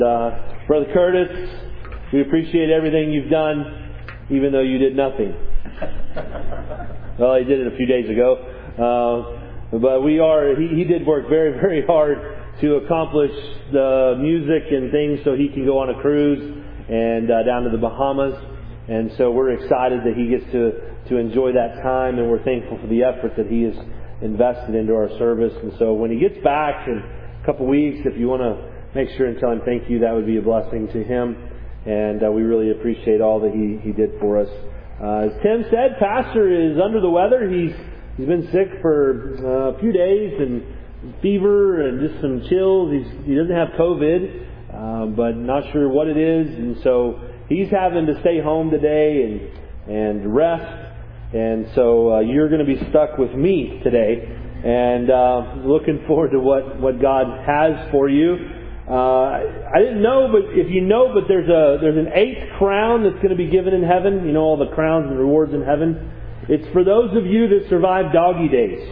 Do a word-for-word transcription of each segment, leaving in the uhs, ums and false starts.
Uh, Brother Curtis, we appreciate everything you've done, even though you did nothing. Well, he did it a few days ago. Uh, but we are, he, he did work very, very hard to accomplish the music and things so he can go on a cruise and uh, down to the Bahamas. And so we're excited that he gets to, to enjoy that time, and we're thankful for the effort that he has invested into our service. And so when he gets back in a couple weeks, if you want to make sure and tell him thank you, that would be a blessing to him. And uh, we really appreciate all that he, he did for us. Uh, as Tim said, Pastor is under the weather. He's he's been sick for uh, a few days, and fever and just some chills. He's, he doesn't have COVID, uh, but not sure what it is. And so he's having to stay home today and and rest. And so uh, you're going to be stuck with me today. And uh, looking forward to what, what God has for you. Uh, I didn't know, but if you know, but there's a there's an eighth crown that's going to be given in heaven. You know, all the crowns and rewards in heaven. It's for those of you that survived doggy days.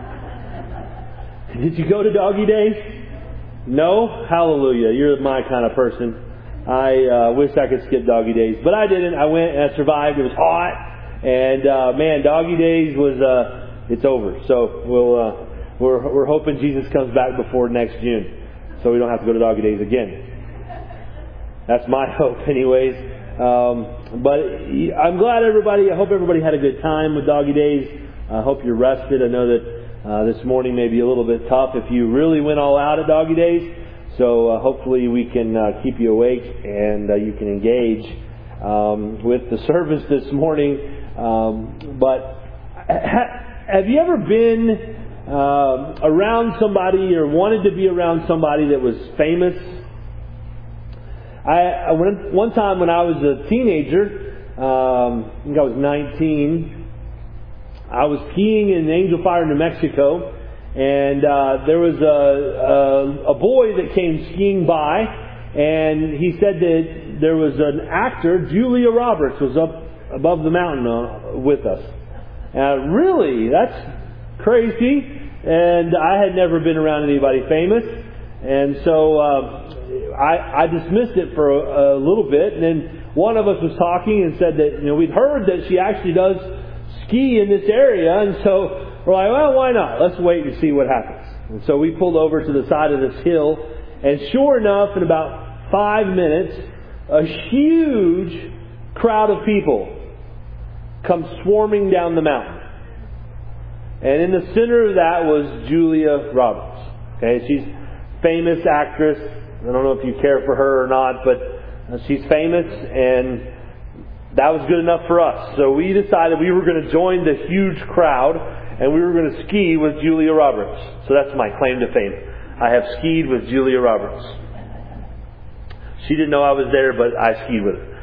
Did you go to doggy days? No? Hallelujah. You're my kind of person. I uh, wish I could skip doggy days, but I didn't. I went and I survived. It was hot, and uh, man, doggy days was uh, it's over. So we'll uh, we're we're hoping Jesus comes back before next June, so we don't have to go to doggy days again. That's my hope anyways. Um, but I'm glad everybody, I hope everybody had a good time with doggy days. I hope you're rested. I know that uh, this morning may be a little bit tough if you really went all out at doggy days. So uh, hopefully we can uh, keep you awake and uh, you can engage um, with the service this morning. Um, but ha- have you ever been Uh, around somebody or wanted to be around somebody that was famous? I, I went, one time when I was a teenager, um, I think I was nineteen, I was skiing in Angel Fire, New Mexico, and uh, there was a, a, a boy that came skiing by, and he said that there was an actor, Julia Roberts, was up above the mountain uh, with us. And really, that's crazy. And I had never been around anybody famous, and so uh, I, I dismissed it for a, a little bit. And then one of us was talking and said that, you know, we'd heard that she actually does ski in this area, and so we're like, well, why not? Let's wait and see what happens. And so we pulled over to the side of this hill, and sure enough, in about five minutes, a huge crowd of people come swarming down the mountain. And in the center of that was Julia Roberts. Okay, she's a famous actress. I don't know if you care for her or not, but she's famous, and that was good enough for us. So we decided we were going to join the huge crowd, and we were going to ski with Julia Roberts. So that's my claim to fame. I have skied with Julia Roberts. She didn't know I was there, but I skied with her.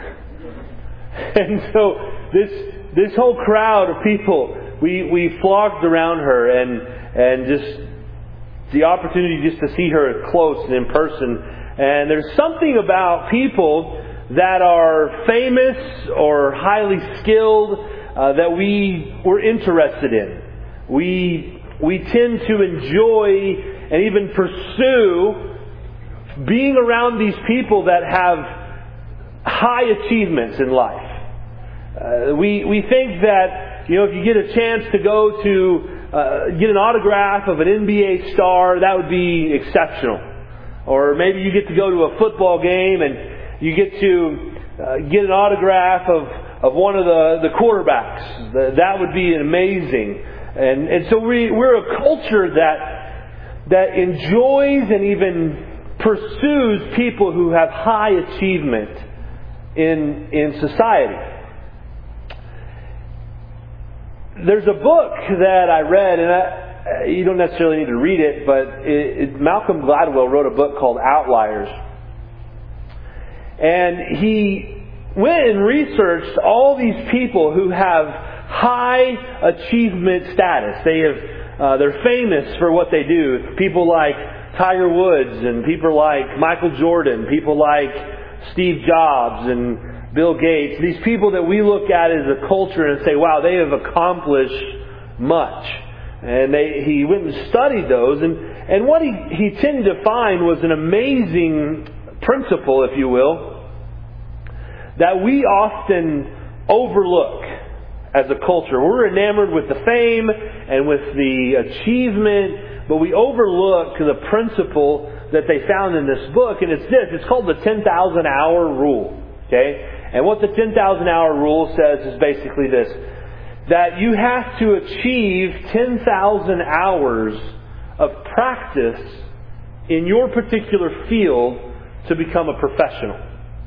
And so this this whole crowd of people, We we flocked around her, and and just the opportunity just to see her close and in person. And there's something about people that are famous or highly skilled uh, that we were interested in. We we tend to enjoy and even pursue being around these people that have high achievements in life. Uh, we we think that, you know, if you get a chance to go to uh, get an autograph of an N B A star, that would be exceptional. Or maybe you get to go to a football game and you get to uh, get an autograph of, of one of the, the quarterbacks. That would be amazing. And and so we we're a culture that that enjoys and even pursues people who have high achievement in in society. There's a book that I read, and I, you don't necessarily need to read it, but it, it, Malcolm Gladwell wrote a book called Outliers. And he went and researched all these people who have high achievement status. They have, uh, they're famous for what they do. People like Tiger Woods, and people like Michael Jordan, people like Steve Jobs, and Bill Gates, these people that we look at as a culture and say, wow, they have accomplished much. And they, he went and studied those, and, and what he, he tended to find was an amazing principle, if you will, that we often overlook as a culture. We're enamored with the fame and with the achievement, but we overlook the principle that they found in this book, and it's this. It's called the ten thousand hour rule. Okay? And what the ten thousand hour rule says is basically this: that you have to achieve ten thousand hours of practice in your particular field to become a professional.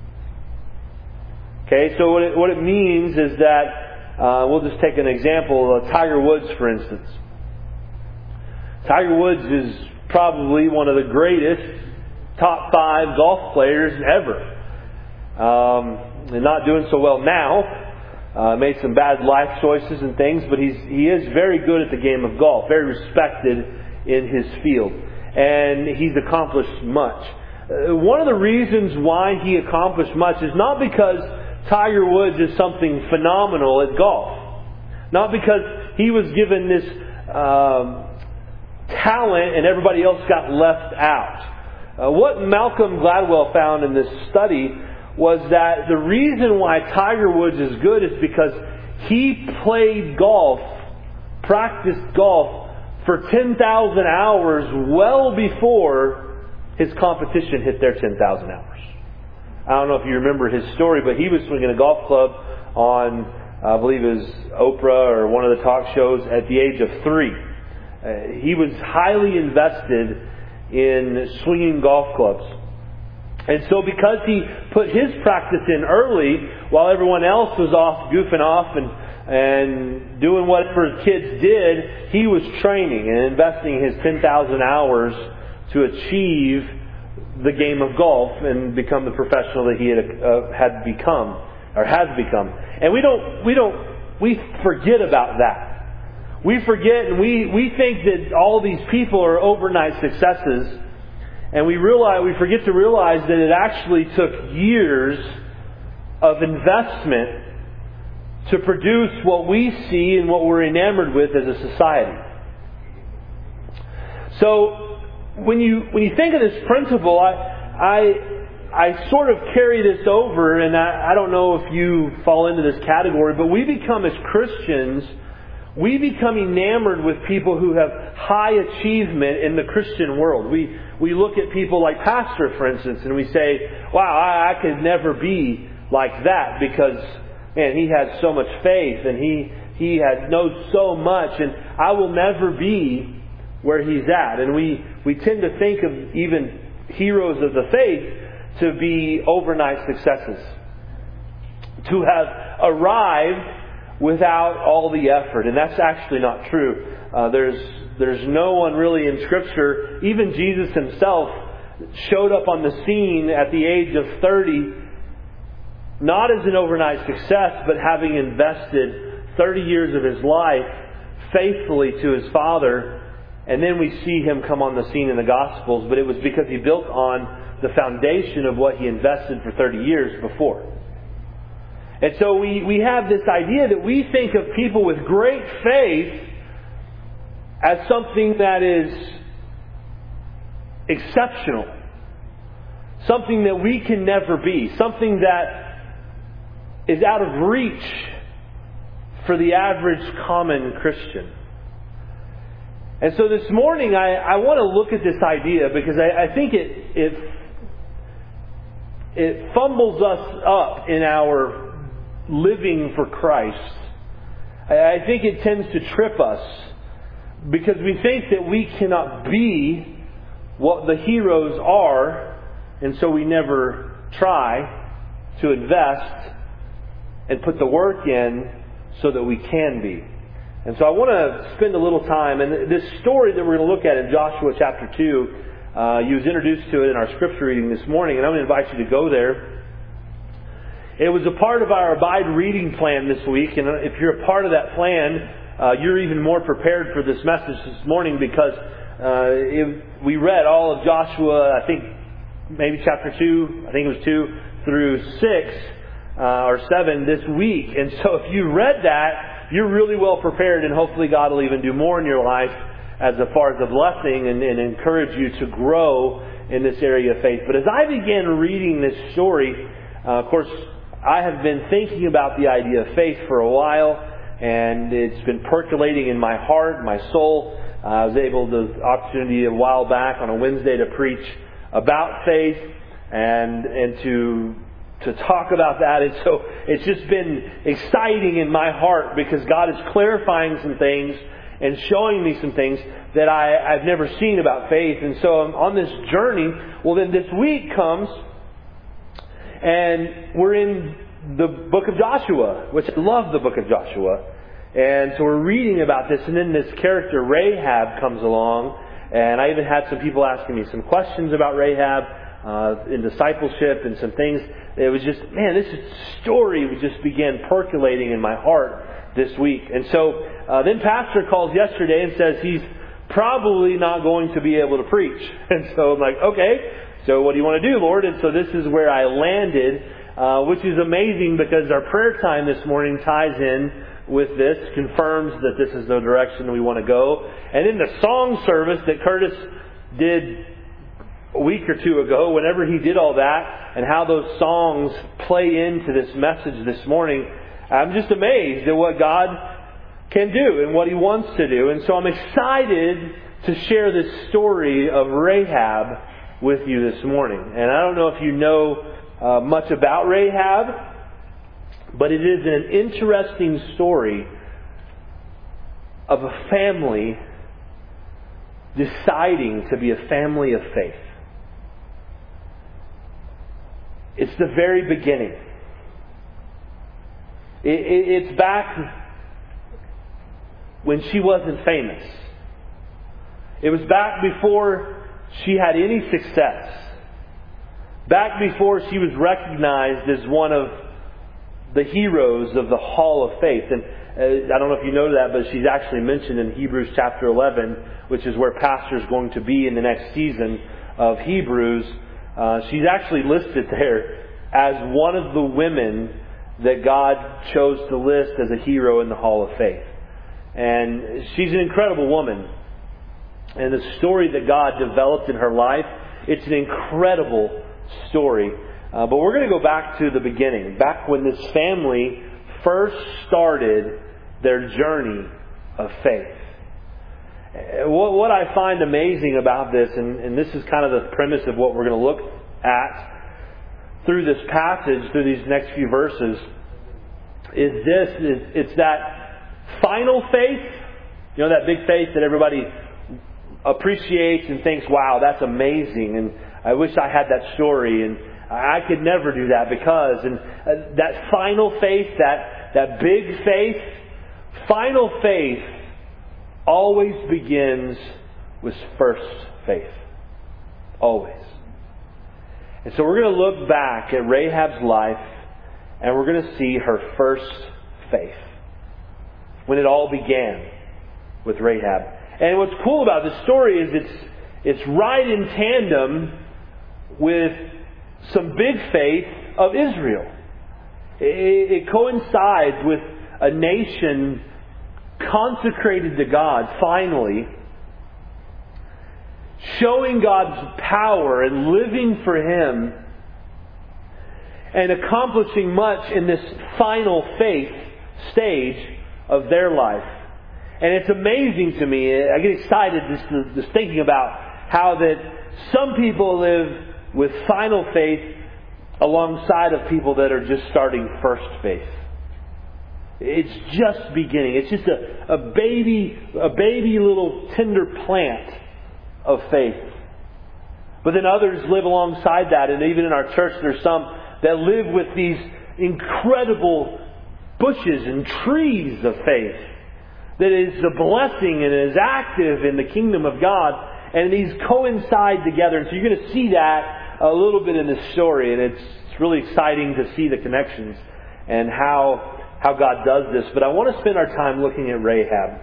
Okay, so what it, what it means is that, uh, we'll just take an example, uh, Tiger Woods, for instance. Tiger Woods is probably one of the greatest top five golf players ever. Um, and not doing so well now. Uh, made some bad life choices and things, but he's he is very good at the game of golf, very respected in his field, and he's accomplished much. Uh, one of the reasons why he accomplished much is not because Tiger Woods is something phenomenal at golf, not because he was given this um, talent and everybody else got left out. Uh, what Malcolm Gladwell found in this study was that the reason why Tiger Woods is good is because he played golf, practiced golf for ten thousand hours well before his competition hit their ten thousand hours. I don't know if you remember his story, but he was swinging a golf club on, I believe it was Oprah or one of the talk shows, at the age of three. Uh, he was highly invested in swinging golf clubs. And so because he put his practice in early, while everyone else was off goofing off and, and doing whatever his kids did, he was training and investing his ten thousand hours to achieve the game of golf and become the professional that he had, uh, had become, or has become. And we don't, we don't, we forget about that. We forget and we, we think that all these people are overnight successes. And we realize, we forget to realize that it actually took years of investment to produce what we see and what we're enamored with as a society. So when you when you think of this principle, I I I sort of carry this over, and I, I don't know if you fall into this category, but we become, as Christians, we become enamored with people who have high achievement in the Christian world. We we look at people like Pastor, for instance, and we say, wow, I, I could never be like that because, man, he has so much faith and he, he has, knows so much, and I will never be where he's at. And we, we tend to think of even heroes of the faith to be overnight successes, to have arrived without all the effort. And that's actually not true. Uh, there's there's no one really in Scripture. Even Jesus himself showed up on the scene at the age of thirty, not as an overnight success, but having invested thirty years of his life faithfully to his Father. And then we see him come on the scene in the Gospels, but it was because he built on the foundation of what he invested for thirty years before. And so we, we have this idea that we think of people with great faith as something that is exceptional. Something that we can never be. Something that is out of reach for the average common Christian. And so this morning I, I want to look at this idea because I, I think it, it, it fumbles us up in our living for Christ. I think it tends to trip us because we think that we cannot be what the heroes are, and so we never try to invest and put the work in so that we can be. And so I want to spend a little time, and this story that we're going to look at in Joshua chapter two, uh, you was introduced to it in our scripture reading this morning, and I'm going to invite you to go there. It was a part of our Abide reading plan this week, and if you're a part of that plan, uh, you're even more prepared for this message this morning because uh, it, we read all of Joshua, I think maybe chapter two, I think it was two, through six uh, or seven this week. And so if you read that, you're really well prepared, and hopefully God will even do more in your life as far as a blessing and, and encourage you to grow in this area of faith. But as I began reading this story, uh, of course, I have been thinking about the idea of faith for a while, and it's been percolating in my heart, my soul. Uh, I was able to, the opportunity a while back on a Wednesday to preach about faith and and to to talk about that. And so it's just been exciting in my heart because God is clarifying some things and showing me some things that I, I've never seen about faith. And so I'm on this journey. Well, then this week comes and we're in the book of Joshua, which I love the book of Joshua. And so we're reading about this, and then this character Rahab comes along, and I even had some people asking me some questions about Rahab uh, in discipleship and some things. It was just, man, this story just began percolating in my heart this week. And so uh, then Pastor calls yesterday and says he's probably not going to be able to preach. And so I'm like, okay, so what do you want to do, Lord? And so this is where I landed, uh, which is amazing because our prayer time this morning ties in with this, confirms that this is the direction we want to go. And in the song service that Curtis did a week or two ago, whenever he did all that, and how those songs play into this message this morning, I'm just amazed at what God can do and what He wants to do. And so I'm excited to share this story of Rahab with you this morning. And I don't know if you know uh, much about Rahab, but it is an interesting story of a family deciding to be a family of faith. It's the very beginning. It, it, it's back when she wasn't famous. It was back before she had any success. Back before she was recognized as one of the heroes of the Hall of Faith. And uh, I don't know if you know that, but she's actually mentioned in Hebrews chapter eleven, which is where Pastor's going to be in the next season of Hebrews. Uh, she's actually listed there as one of the women that God chose to list as a hero in the Hall of Faith. And she's an incredible woman. And the story that God developed in her life, it's an incredible story. Uh, but we're going to go back to the beginning, back when this family first started their journey of faith. What, what I find amazing about this, and, and this is kind of the premise of what we're going to look at through this passage, through these next few verses, is this, is, it's that final faith, you know, that big faith that everybody appreciates and thinks, wow, that's amazing, and I wish I had that story, and I could never do that because, and uh, that final faith, that, that big faith, final faith always begins with first faith. Always. And so we're going to look back at Rahab's life and we're going to see her first faith. When it all began with Rahab. And what's cool about this story is it's, it's right in tandem with some big faith of Israel. It, it coincides with a nation consecrated to God, finally, showing God's power and living for Him and accomplishing much in this final faith stage of their life. And it's amazing to me, I get excited just, just thinking about how that some people live with final faith alongside of people that are just starting first faith. It's just beginning. It's just a, a baby, a baby little tender plant of faith. But then others live alongside that, and even in our church there's some that live with these incredible bushes and trees of faith that is a blessing and is active in the kingdom of God, and these coincide together. And so you're going to see that a little bit in this story, and it's, it's really exciting to see the connections and how how God does this. But I want to spend our time looking at Rahab.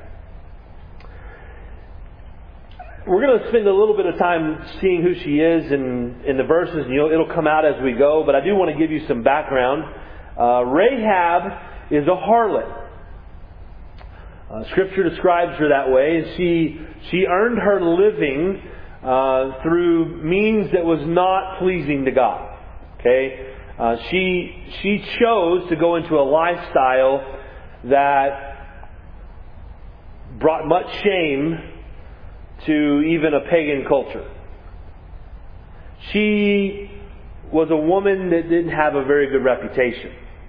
We're going to spend a little bit of time seeing who she is in, in the verses, and you'll, it'll come out as we go, but I do want to give you some background. Uh, Rahab is a harlot. Uh, Scripture describes her that way. She, she earned her living uh, through means that was not pleasing to God. Okay, uh, she she chose to go into a lifestyle that brought much shame to even a pagan culture. She was a woman that didn't have a very good reputation.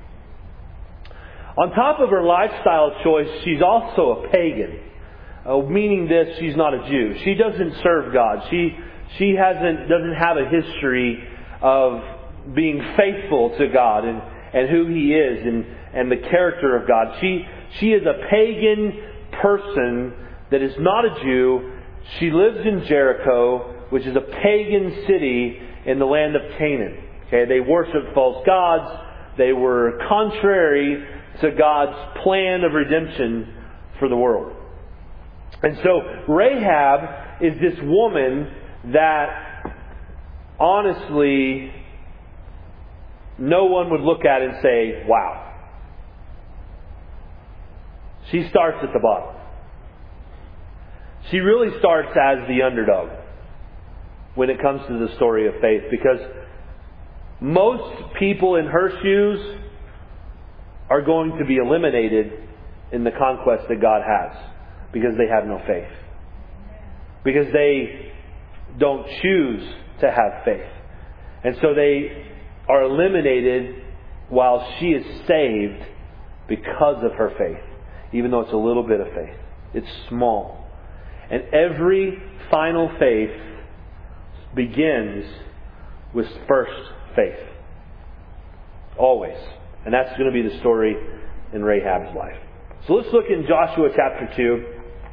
On top of her lifestyle choice, she's also a pagan. Uh, meaning this, she's not a Jew. She doesn't serve God. She she hasn't doesn't have a history of being faithful to God and, and who He is and, and the character of God. She she is a pagan person that is not a Jew. She lives in Jericho, which is a pagan city in the land of Canaan. Okay, they worshiped false gods. They were contrary to God's plan of redemption for the world. And so Rahab is this woman that honestly no one would look at and say, wow. She starts at the bottom. She really starts as the underdog when it comes to the story of faith, because most people in her shoes are going to be eliminated in the conquest that God has because they have no faith. Because they don't choose to have faith. And so they are eliminated while she is saved because of her faith. Even though it's a little bit of faith. It's small. And every final faith begins with first faith. Always. And that's going to be the story in Rahab's life. So let's look in Joshua chapter two.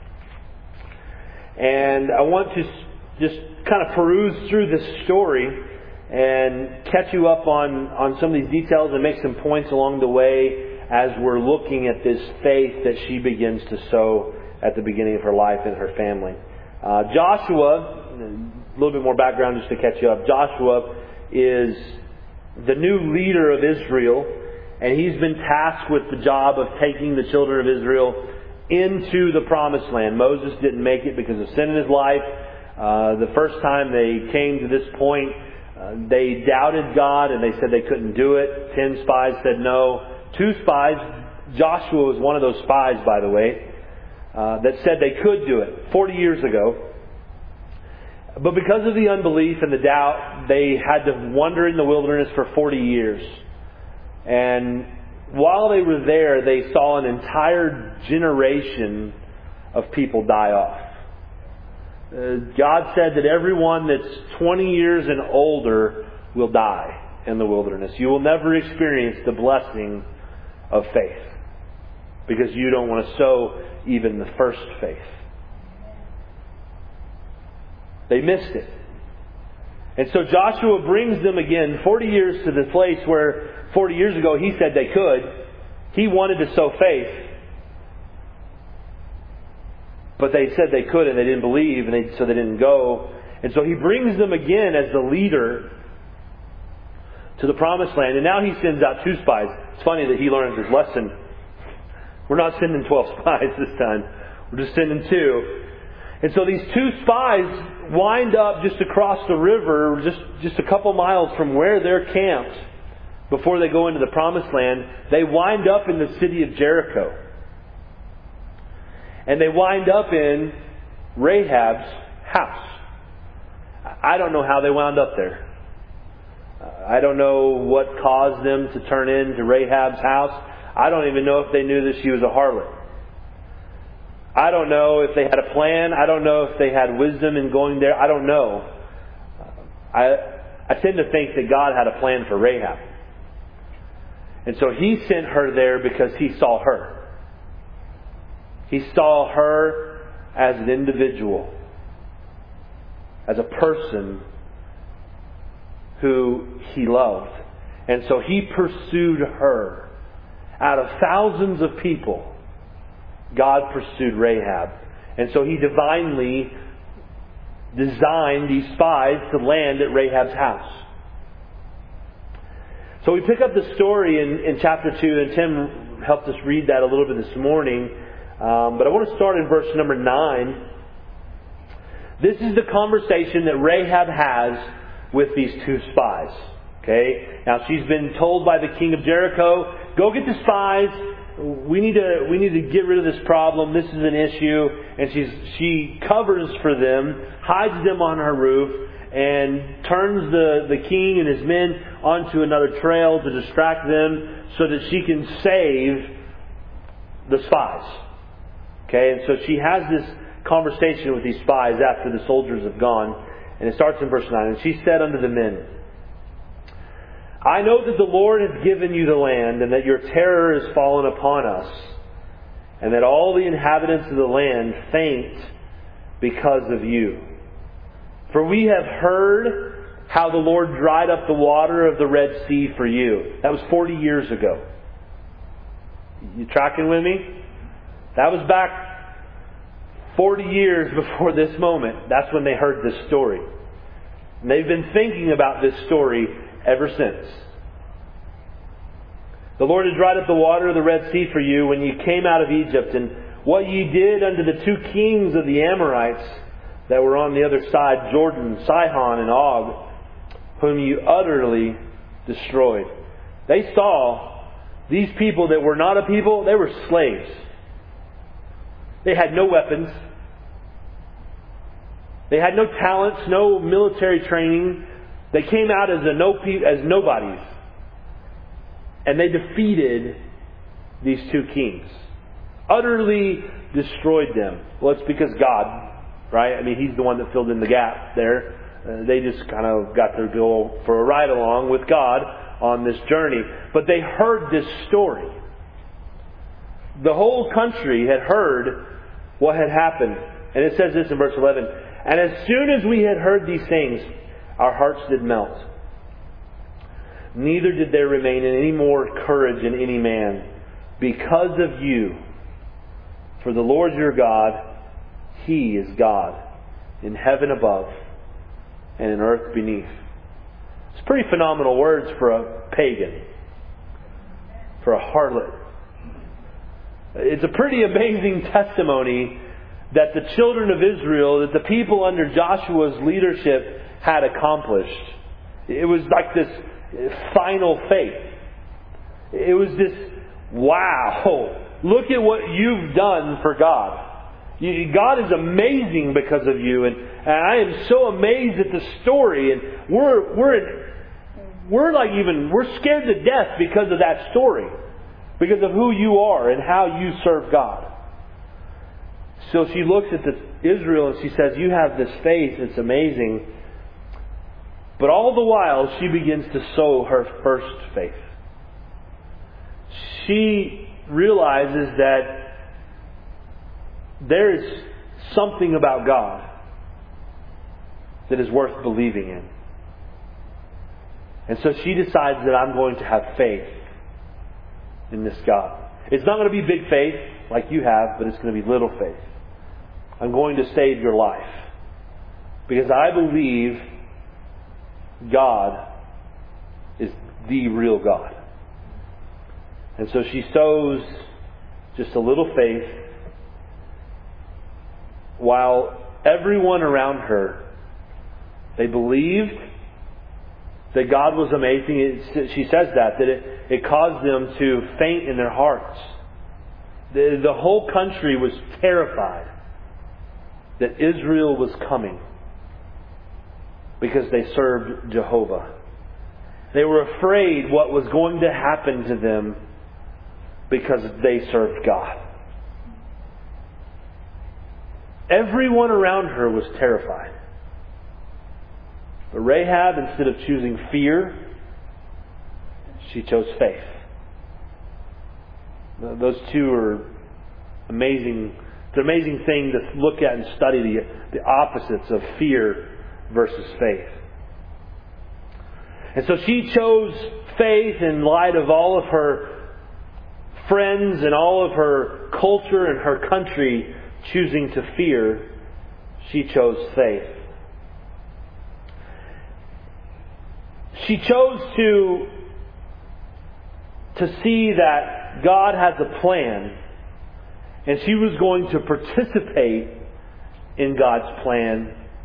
And I want to just kind of peruse through this story and catch you up on, on some of these details and make some points along the way as we're looking at this faith that she begins to sow at the beginning of her life and her family. Uh, Joshua, a little bit more background just to catch you up. Joshua is the new leader of Israel, and he's been tasked with the job of taking the children of Israel into the promised land. Moses didn't make it because of sin in his life. Uh, the first time they came to this point, uh, they doubted God and they said they couldn't do it. Ten spies said no. Two spies, Joshua was one of those spies, by the way, uh, that said they could do it forty years ago. But because of the unbelief and the doubt, they had to wander in the wilderness for forty years. And while they were there, they saw an entire generation of people die off. Uh, God said that everyone that's twenty years and older will die in the wilderness. You will never experience the blessing of faith because you don't want to sow even the first faith. They missed it. And so Joshua brings them again forty years to the place where forty years ago he said they could. He wanted to sow faith. But they said they could and they didn't believe, and they, so they didn't go. And so he brings them again as the leader to the promised land. And now he sends out two spies. It's funny that he learns his lesson. We're not sending twelve spies this time. We're just sending two. And so these two spies wind up just across the river, just, just a couple miles from where they're camped before they go into the promised land. They wind up in the city of Jericho. And they wind up in Rahab's house. I don't know how they wound up there. I don't know what caused them to turn into Rahab's house. I don't even know if they knew that she was a harlot. I don't know if they had a plan. I don't know if they had wisdom in going there. I don't know. I I tend to think that God had a plan for Rahab. And so He sent her there because He saw her. He saw her as an individual, as a person who He loved. And so He pursued her. Out of thousands of people, God pursued Rahab. And so He divinely designed these spies to land at Rahab's house. So we pick up the story in, in chapter two, and Tim helped us read that a little bit this morning. Um, but I want to start in verse number nine. This is the conversation that Rahab has with these two spies. Okay? Now she's been told by the king of Jericho, go get the spies. We need to we need to get rid of this problem. This is an issue. And she's she covers for them, hides them on her roof, and turns the, the king and his men onto another trail to distract them so that she can save the spies. Okay, and so she has this conversation with these spies after the soldiers have gone. And it starts in verse nine. And she said unto the men, I know that the Lord has given you the land, and that your terror is fallen upon us, and that all the inhabitants of the land faint because of you. For we have heard how the Lord dried up the water of the Red Sea for you. That was forty years ago. You tracking with me? That was back forty years before this moment. That's when they heard this story. And they've been thinking about this story ever since. The Lord had dried up the water of the Red Sea for you when you came out of Egypt, and what ye did unto the two kings of the Amorites that were on the other side, Jordan, Sihon and Og, whom you utterly destroyed. They saw these people that were not a people, they were slaves. They had no weapons. They had no talents, no military training. They came out as a no as nobodies. And they defeated these two kings. Utterly destroyed them. Well, it's because God, right? I mean, He's the one that filled in the gap there. Uh, they just kind of got to go for a ride along with God on this journey. But they heard this story. The whole country had heard what had happened. And it says this in verse eleven. And as soon as we had heard these things, our hearts did melt. Neither did there remain any more courage in any man because of you. For the Lord your God, He is God in heaven above and in earth beneath. It's pretty phenomenal words for a pagan, for a harlot. It's a pretty amazing testimony that the children of Israel, that the people under Joshua's leadership had accomplished. It was like this final faith. It was this, wow, look at what you've done for God. You, God is amazing because of you, and, and I am so amazed at the story, and we're we're we're like even we're scared to death because of that story, because of who you are and how you serve God. So she looks at this Israel and she says, you have this faith, it's amazing. But all the while she begins to sow her first faith. She realizes that there is something about God that is worth believing in. And so she decides that I'm going to have faith in this God. It's not going to be big faith like you have, but it's going to be little faith. I'm going to save your life because I believe God is the real God. And so she sows just a little faith while everyone around her, they believed that God was amazing. It, she says that, that it, it caused them to faint in their hearts. The, the whole country was terrified that Israel was coming because they served Jehovah. They were afraid what was going to happen to them because they served God. Everyone around her was terrified. But Rahab, instead of choosing fear, she chose faith. Those two are amazing. It's an amazing thing to look at and study the, the opposites of fear versus faith. And so she chose faith in light of all of her friends and all of her culture and her country choosing to fear. She chose faith. She chose to, to see that God has a plan, and she was going to participate in God's plan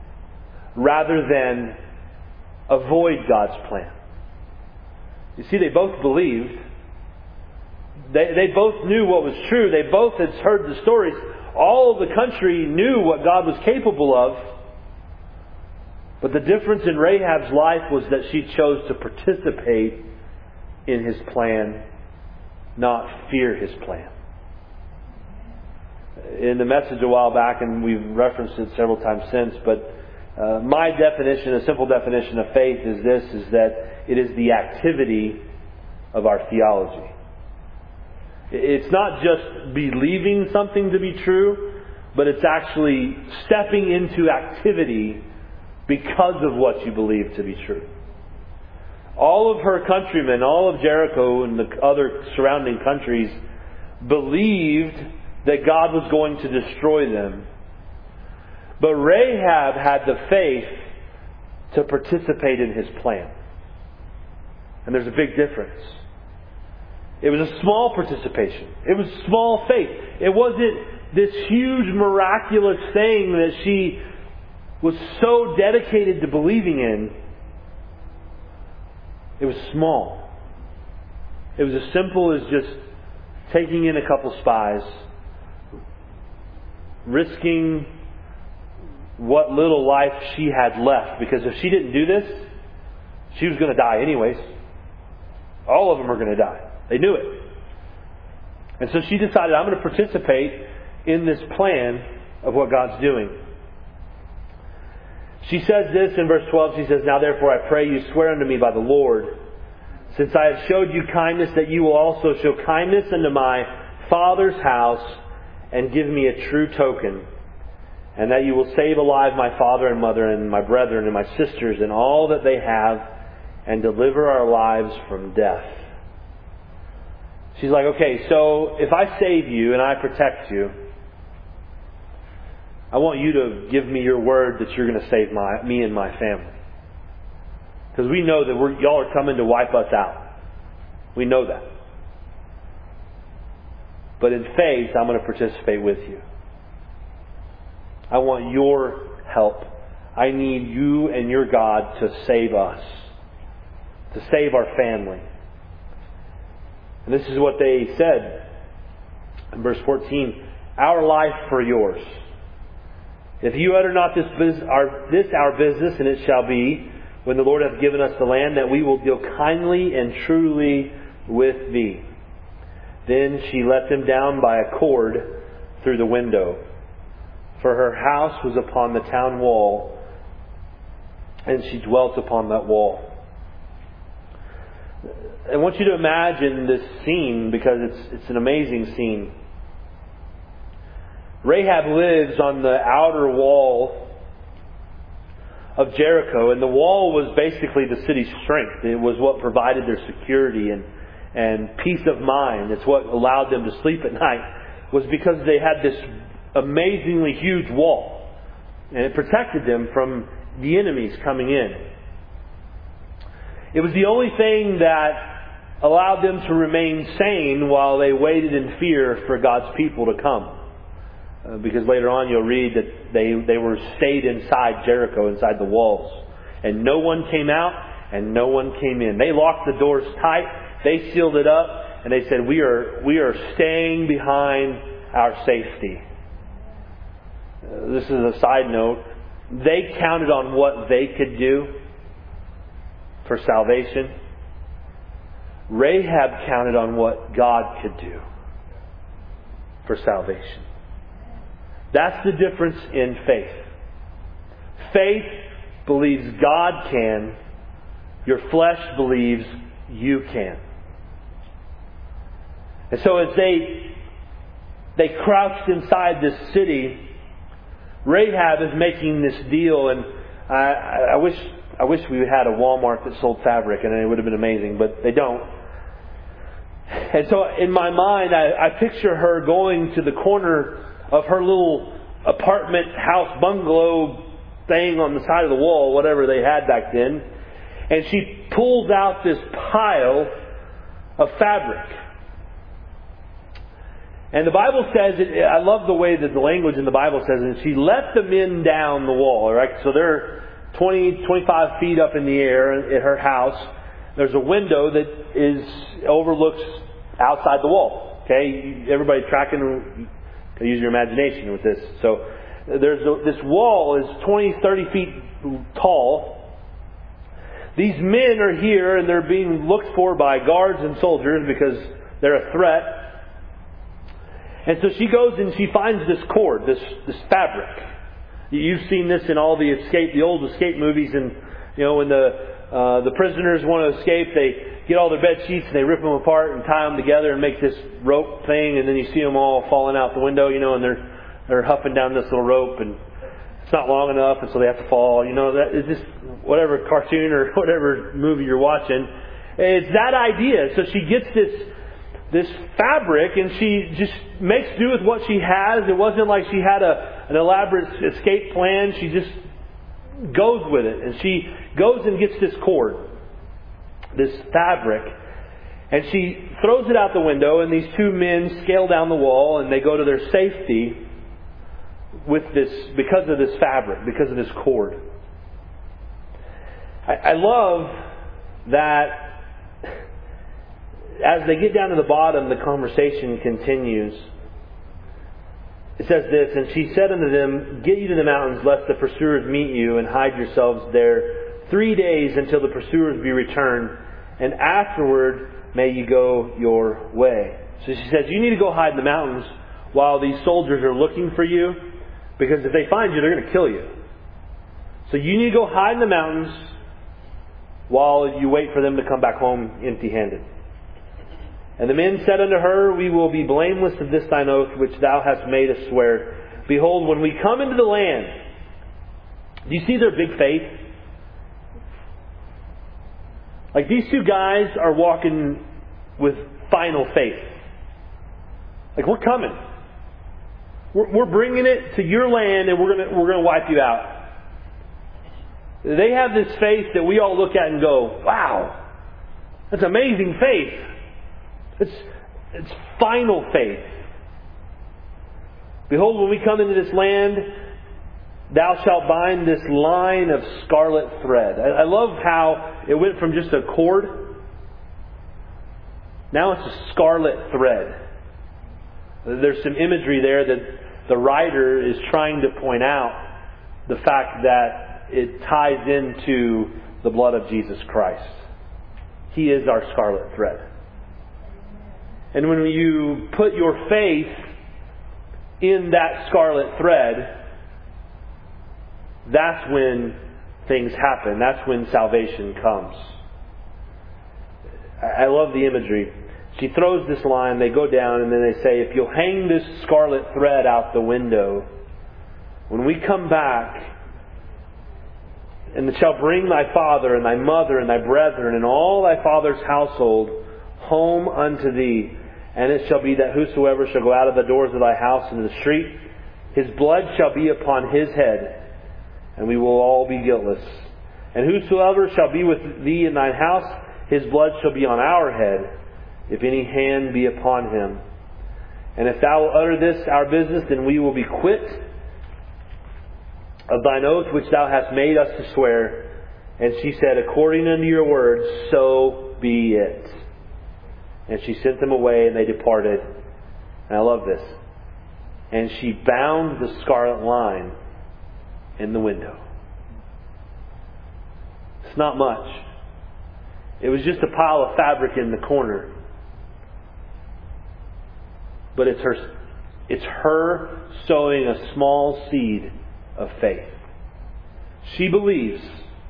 rather than avoid God's plan. You see, they both believed. They, they both knew what was true. They both had heard the stories. All of the country knew what God was capable of. But the difference in Rahab's life was that she chose to participate in His plan, not fear His plan. In the message a while back, and we've referenced it several times since, but uh, my definition, a simple definition of faith is this, is that it is the activity of our theology. It's not just believing something to be true, but it's actually stepping into activity because of what you believe to be true. All of her countrymen, all of Jericho and the other surrounding countries believed that God was going to destroy them. But Rahab had the faith to participate in His plan. And there's a big difference. It was a small participation. It was small faith. It wasn't this huge miraculous thing that she was so dedicated to believing in. It was small. It was as simple as just taking in a couple spies, risking what little life she had left. Because if she didn't do this, she was going to die anyways. All of them are going to die. They knew it. And so she decided, I'm going to participate in this plan of what God's doing. She says this in verse twelve. She says, now therefore I pray you, swear unto me by the Lord, since I have showed you kindness, that you will also show kindness unto my father's house, and give me a true token, and that you will save alive my father and mother and my brethren and my sisters and all that they have, and deliver our lives from death. She's like, okay, so if I save you and I protect you, I want you to give me your word that you're going to save my me and my family. Because we know that we're, y'all are coming to wipe us out. We know that. But in faith, I'm going to participate with you. I want your help. I need you and your God to save us. To save our family. And this is what they said in verse fourteen. Our life for yours. If you utter not this, business, our, this our business, and it shall be, when the Lord hath given us the land, that we will deal kindly and truly with thee. Then she let them down by a cord through the window. For her house was upon the town wall, and she dwelt upon that wall. I want you to imagine this scene, because it's it's an amazing scene. Rahab lives on the outer wall of Jericho, and the wall was basically the city's strength. It was what provided their security and, and peace of mind. It's what allowed them to sleep at night, was because they had this amazingly huge wall, and it protected them from the enemies coming in. It was the only thing that allowed them to remain sane while they waited in fear for God's people to come. Uh, because later on you'll read that they, they were stayed inside Jericho, inside the walls. And no one came out and no one came in. They locked the doors tight. They sealed it up. And they said, we are, we are staying behind our safety. Uh, this is a side note. They counted on what they could do for salvation. Rahab counted on what God could do for salvation. That's the difference in faith. Faith believes God can. Your flesh believes you can. And so as they they crouched inside this city, Rahab is making this deal, and I, I wish I wish we had a Walmart that sold fabric, and it would have been amazing, but they don't. And so in my mind, I, I picture her going to the corner of her little apartment house bungalow thing on the side of the wall, whatever they had back then, and she pulls out this pile of fabric. And the Bible says, it, I love the way that the language in the Bible says it, she let the men down the wall, right? So they're twenty, twenty-five feet up in the air at her house. There's a window that is overlooks outside the wall. Okay, everybody tracking, use your imagination with this. So there's a, this wall is twenty, thirty feet tall. These men are here and they're being looked for by guards and soldiers because they're a threat. And so she goes and she finds this cord, this this fabric. You've seen this in all the escape, the old escape movies, and you know when the uh, the prisoners want to escape, they get all their bed sheets and they rip them apart and tie them together and make this rope thing, and then you see them all falling out the window, you know, and they're they're huffing down this little rope, and it's not long enough, and so they have to fall. You know, that is just whatever cartoon or whatever movie you're watching. It's that idea. So she gets this this fabric and she just makes do with what she has. It wasn't like she had a an elaborate escape plan. She just goes with it, and she goes and gets this cord, this fabric, and she throws it out the window, and these two men scale down the wall and they go to their safety with this, because of this fabric, because of this cord. I, I love that as they get down to the bottom, the conversation continues. It says this, and she said unto them, Get you to the mountains, lest the pursuers meet you, and hide yourselves there three days until the pursuers be returned, and afterward may you go your way. So she says, you need to go hide in the mountains while these soldiers are looking for you, because if they find you, they're going to kill you. So you need to go hide in the mountains while you wait for them to come back home empty-handed. And the men said unto her, We will be blameless of this thine oath, which thou hast made us swear. Behold, when we come into the land... Do you see their big faith? Like, these two guys are walking with final faith. Like, we're coming. We're, we're bringing it to your land, and we're going to we're going to wipe you out. They have this faith that we all look at and go, wow, that's amazing faith. It's, it's final faith. Behold, when we come into this land, thou shalt bind this line of scarlet thread. I, I love how it went from just a cord. Now it's a scarlet thread. There's some imagery there that the writer is trying to point out the fact that it ties into the blood of Jesus Christ. He is our scarlet thread. And when you put your faith in that scarlet thread, that's when things happen. That's when salvation comes. I love the imagery. She throws this line, they go down, and then they say, if you'll hang this scarlet thread out the window, when we come back, and shall bring thy father and thy mother and thy brethren and all thy father's household home unto thee, and it shall be that whosoever shall go out of the doors of thy house into the street, his blood shall be upon his head, and we will all be guiltless. And whosoever shall be with thee in thine house, his blood shall be on our head, if any hand be upon him. And if thou wilt utter this our business, then we will be quit of thine oath which thou hast made us to swear. And she said, according unto your words, so be it. And she sent them away, and they departed. And I love this. And she bound the scarlet line in the window. It's not much. It was just a pile of fabric in the corner. But it's her, it's her sowing a small seed of faith. She believes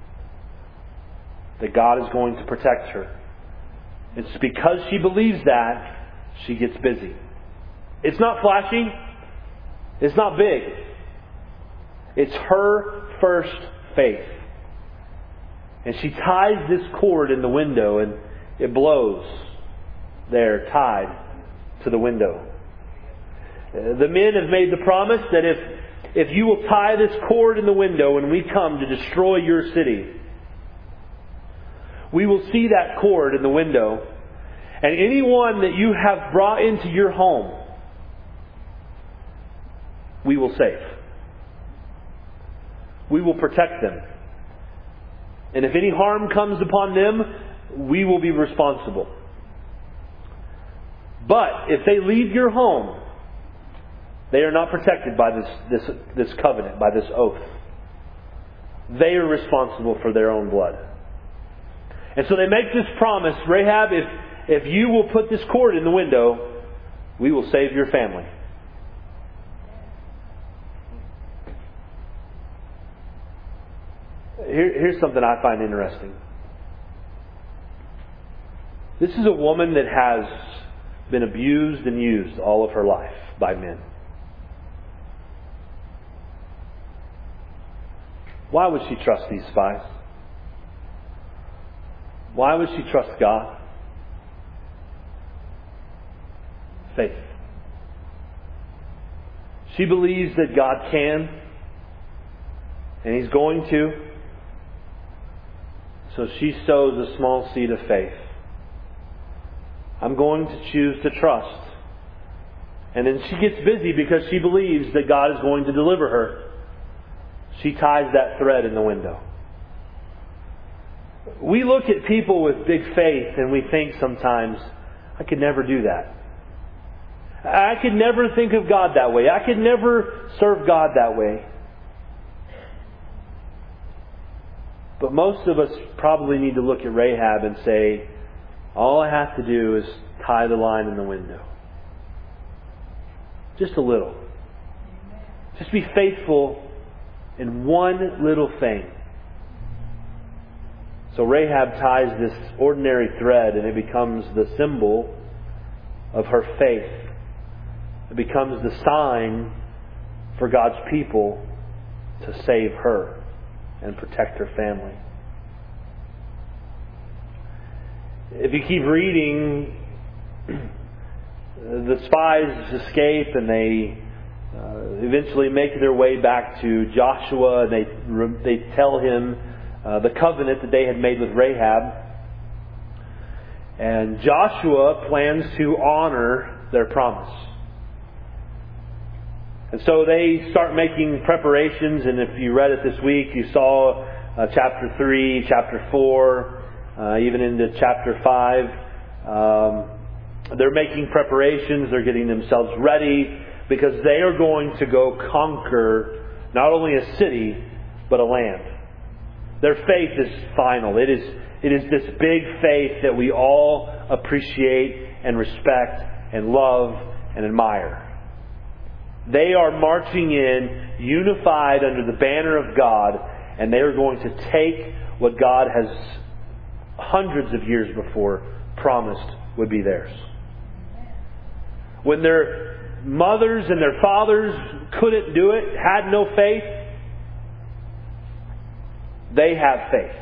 that God is going to protect her. It's because she believes that she gets busy. It's not flashy. It's not big. It's her first faith. And she ties this cord in the window, and it blows there, tied to the window. The men have made the promise that if, if you will tie this cord in the window when we come to destroy your city, we will see that cord in the window, and anyone that you have brought into your home, we will save. We will protect them. And if any harm comes upon them, we will be responsible. But if they leave your home, they are not protected by this, this, this covenant, by this oath. They are responsible for their own blood. And so they make this promise, Rahab, if, if you will put this cord in the window, we will save your family. Here, here's something I find interesting. This is a woman that has been abused and used all of her life by men. Why would she trust these spies? Why would she trust God? Faith. She believes that God can, and He's going to. So she sows a small seed of faith. I'm going to choose to trust. And then she gets busy because she believes that God is going to deliver her. She ties that thread in the window. We look at people with big faith and we think sometimes, I could never do that. I could never think of God that way. I could never serve God that way. But most of us probably need to look at Rahab and say, all I have to do is tie the line in the window. Just a little. Just be faithful in one little thing. So Rahab ties this ordinary thread and it becomes the symbol of her faith. It becomes the sign for God's people to save her and protect her family. If you keep reading, the spies escape and they uh, eventually make their way back to Joshua. And they they tell him uh, the covenant that they had made with Rahab. And Joshua plans to honor their promise. And so they start making preparations, and if you read it this week, you saw uh, chapter three, chapter four, uh, even into chapter five. Um, they're making preparations, they're getting themselves ready, because they are going to go conquer not only a city, but a land. Their faith is final. It is, it is this big faith that we all appreciate and respect and love and admire. They are marching in, unified under the banner of God, and they are going to take what God has hundreds of years before promised would be theirs. When their mothers and their fathers couldn't do it, had no faith, they have faith.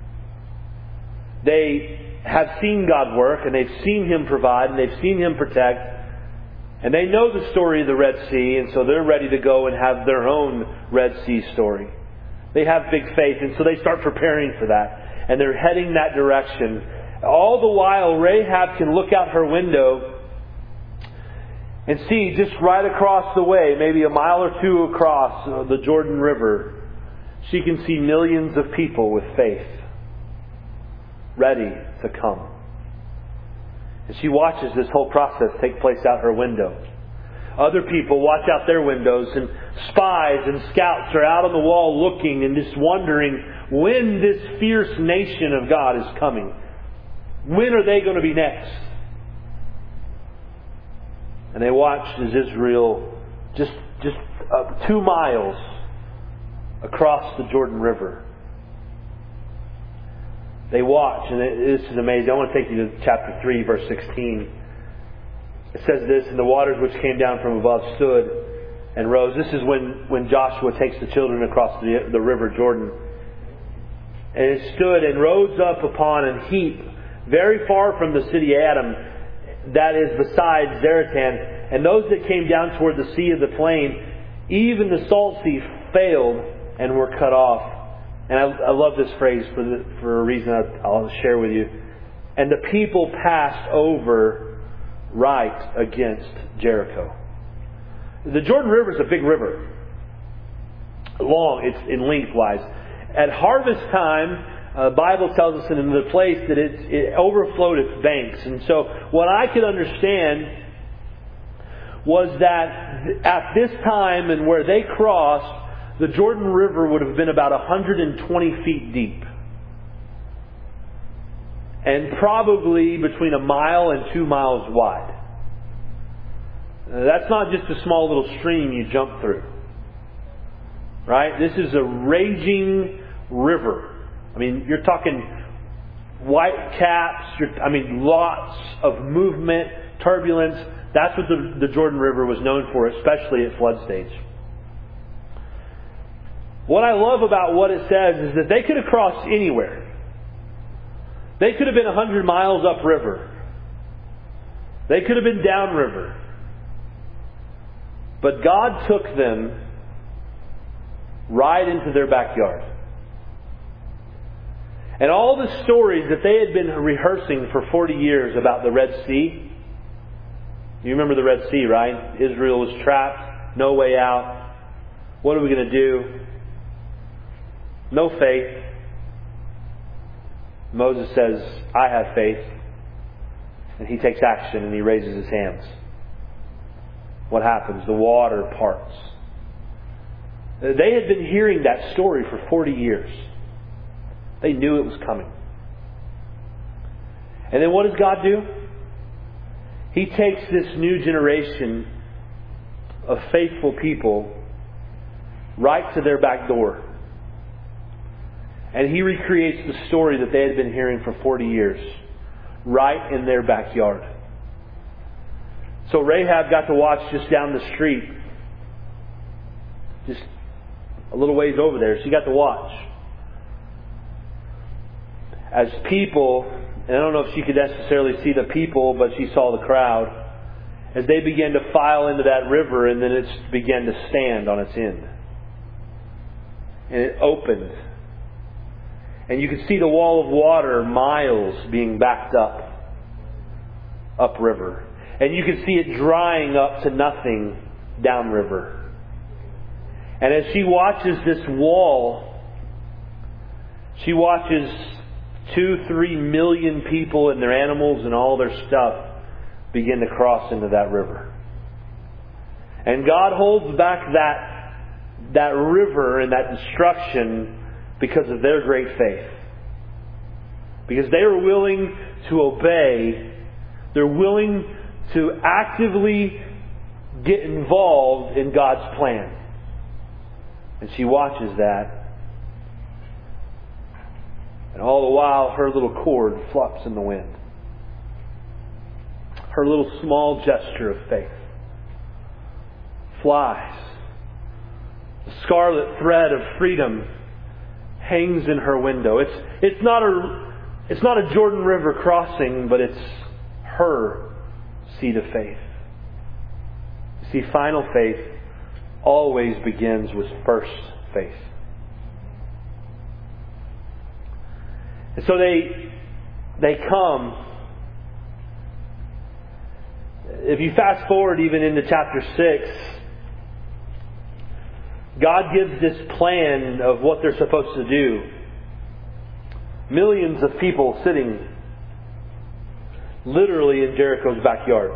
They have seen God work, and they've seen Him provide, and they've seen Him protect. And they know the story of the Red Sea, and so they're ready to go and have their own Red Sea story. They have big faith, and so they start preparing for that. And they're heading that direction. All the while, Rahab can look out her window and see just right across the way, maybe a mile or two across the Jordan River, she can see millions of people with faith, ready to come. And she watches this whole process take place out her window. Other people watch out their windows, and spies and scouts are out on the wall looking and just wondering when this fierce nation of God is coming. When are they going to be next? And they watch as Israel, just, just uh, two miles across the Jordan River, they watch, and it, this is amazing. I want to take you to chapter three, verse sixteen. It says this, and the waters which came down from above stood and rose. This is when, when Joshua takes the children across the, the river Jordan. And it stood and rose up upon a heap very far from the city Adam, that is beside Zaratan. And those that came down toward the sea of the plain, even the salt sea failed and were cut off. And I, I love this phrase for the, for a reason I'll share with you. And the people passed over right against Jericho. The Jordan River is a big river. Long, it's in lengthwise. At harvest time, Uh, the Bible tells us in another place that it, it overflowed its banks. And so what I could understand was that at this time and where they crossed, the Jordan River would have been about one hundred twenty feet deep. And probably between a mile and two miles wide. Uh, that's not just a small little stream you jump through. Right? This is a raging river. I mean, you're talking white caps, you're, I mean, lots of movement, turbulence. That's what the, the Jordan River was known for, especially at flood stage. What I love about what it says is that they could have crossed anywhere. They could have been one hundred miles upriver. They could have been downriver. But God took them right into their backyard. And all the stories that they had been rehearsing for forty years about the Red Sea. You remember the Red Sea, right? Israel was trapped, no way out. What are we going to do? No faith. Moses says, I have faith. And he takes action and he raises his hands. What happens? The water parts. They had been hearing that story for forty years. They knew it was coming. And then what does God do? He takes this new generation of faithful people right to their back door. And He recreates the story that they had been hearing for forty years. Right in their backyard. So Rahab got to watch just down the street. Just a little ways over there. She got to watch. As people, and I don't know if she could necessarily see the people, but she saw the crowd, as they began to file into that river, and then it began to stand on its end. And it opened. And you could see the wall of water miles being backed up, upriver. And you could see it drying up to nothing downriver. And as she watches this wall, she watches two, three million people and their animals and all their stuff begin to cross into that river. And God holds back that, that river and that destruction because of their great faith. Because they are willing to obey. They're willing to actively get involved in God's plan. And she watches that. And all the while, her little cord flops in the wind. Her little small gesture of faith flies. The scarlet thread of freedom hangs in her window. It's it's not a it's not a Jordan River crossing, but it's her seed of faith. See, final faith always begins with first faith. And so they they come. If you fast forward even into chapter six, God gives this plan of what they're supposed to do. Millions of people sitting literally in Jericho's backyard.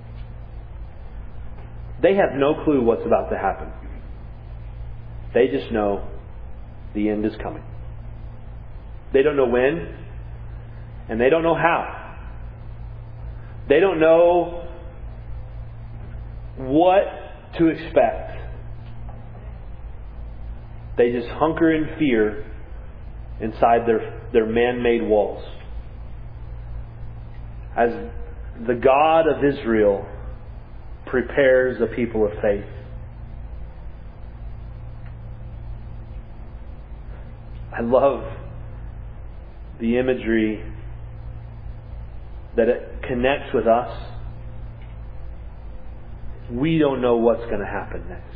They have no clue what's about to happen. They just know the end is coming. They don't know when, and they don't know how. They don't know what to expect. They just hunker in fear inside their, their man-made walls. As the God of Israel prepares a people of faith. I love the imagery that it connects with us. We don't know what's going to happen next.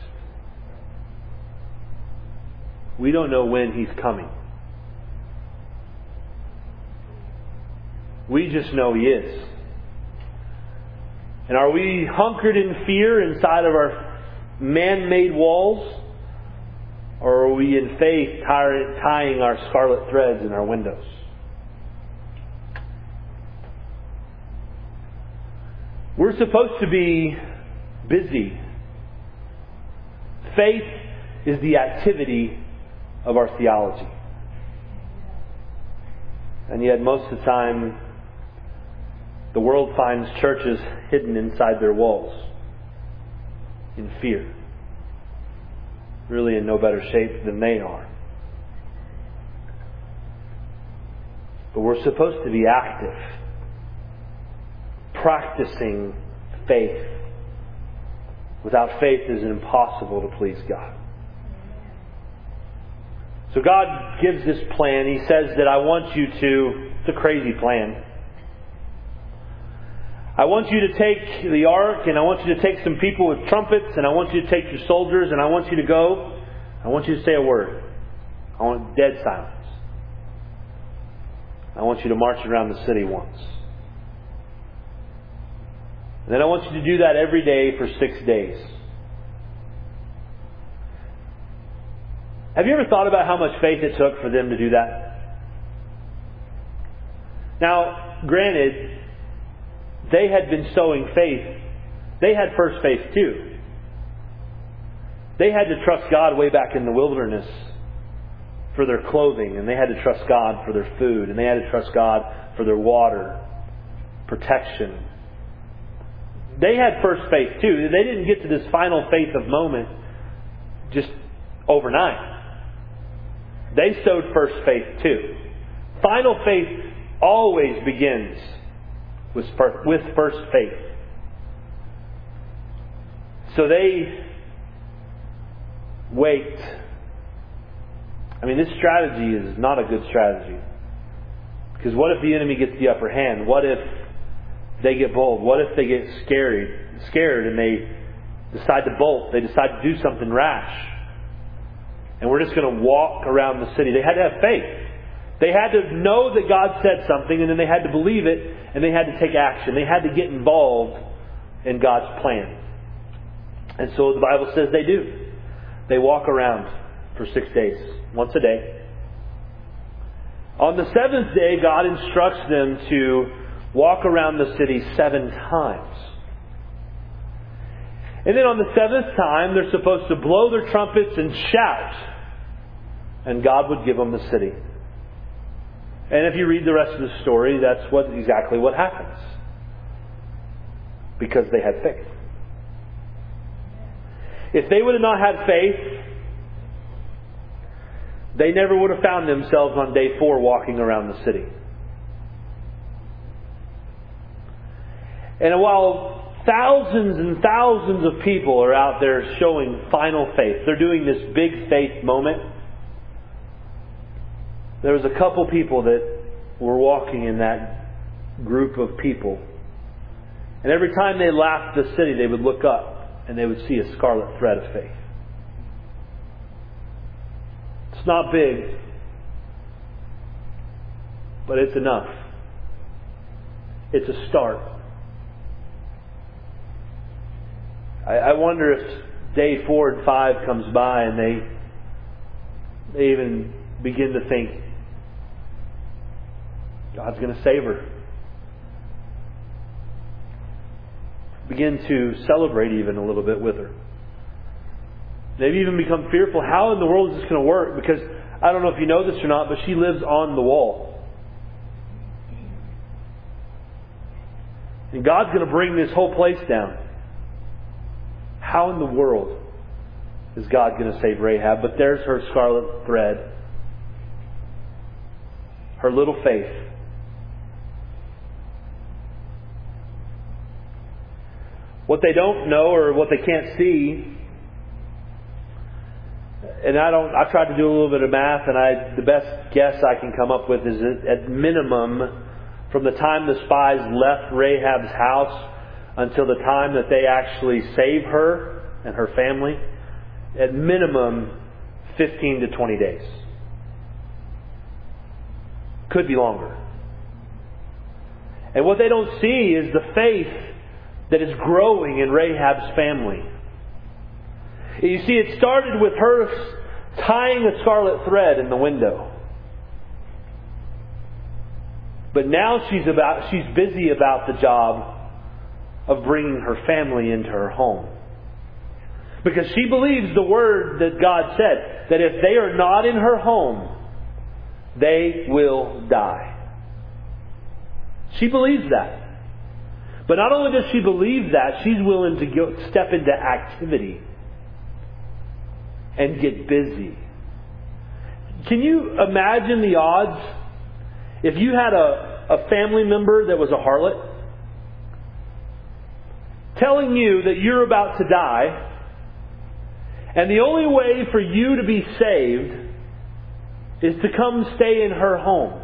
We don't know when He's coming. We just know He is. And are we hunkered in fear inside of our man-made walls? Or are we in faith tying our scarlet threads in our windows? We're supposed to be busy. Faith is the activity of our theology. And yet most of the time, the world finds churches hidden inside their walls in fear. Really in no better shape than they are. But we're supposed to be active, practicing faith. Without faith, it is impossible to please God. So God gives this plan. He says that I want you to, it's a crazy plan. I want you to take the ark, and I want you to take some people with trumpets, and I want you to take your soldiers, and I want you to go. I want you to say a word. I want dead silence. I want you to march around the city once. And then I want you to do that every day for six days. Have you ever thought about how much faith it took for them to do that? Now, granted, they had been sowing faith. They had first faith too. They had to trust God way back in the wilderness for their clothing, and they had to trust God for their food, and they had to trust God for their water, protection. They had first faith too. They didn't get to this final faith of moment just overnight. They sowed first faith too. Final faith always begins with first faith. So they wait. I mean, this strategy is not a good strategy. Because what if the enemy gets the upper hand? What if they get bold? What if they get scared, scared and they decide to bolt? They decide to do something rash. And we're just going to walk around the city. They had to have faith. They had to know that God said something, and then they had to believe it, and they had to take action. They had to get involved in God's plan. And so the Bible says they do. They walk around for six days, once a day. On the seventh day, God instructs them to walk around the city seven times. And then on the seventh time, they're supposed to blow their trumpets and shout. And God would give them the city. And if you read the rest of the story, that's what exactly what happens. Because they had faith. If they would have not had faith, they never would have found themselves on day four walking around the city. And while thousands and thousands of people are out there showing final faith, they're doing this big faith moment, there was a couple people that were walking in that group of people. And every time they left the city, they would look up and they would see a scarlet thread of faith. It's not big, but it's enough. It's a start. I, I wonder if day four and five comes by and they they even begin to think, God's going to save her. Begin to celebrate even a little bit with her. They've even become fearful. How in the world is this going to work? Because I don't know if you know this or not, but she lives on the wall. And God's going to bring this whole place down. How in the world is God going to save Rahab? But there's her scarlet thread. Her little faith. What they don't know or what they can't see, and I don't. I tried to do a little bit of math, and I the best guess I can come up with is that at minimum, from the time the spies left Rahab's house until the time that they actually save her and her family, at minimum fifteen to twenty days. Could be longer. And what they don't see is the faith that is growing in Rahab's family. You see, it started with her tying a scarlet thread in the window. But now she's about she's busy about the job of bringing her family into her home. Because she believes the word that God said, that if they are not in her home, they will die. She believes that. But not only does she believe that, she's willing to go, step into activity and get busy. Can you imagine the odds if you had a, a family member that was a harlot telling you that you're about to die, and the only way for you to be saved is to come stay in her home?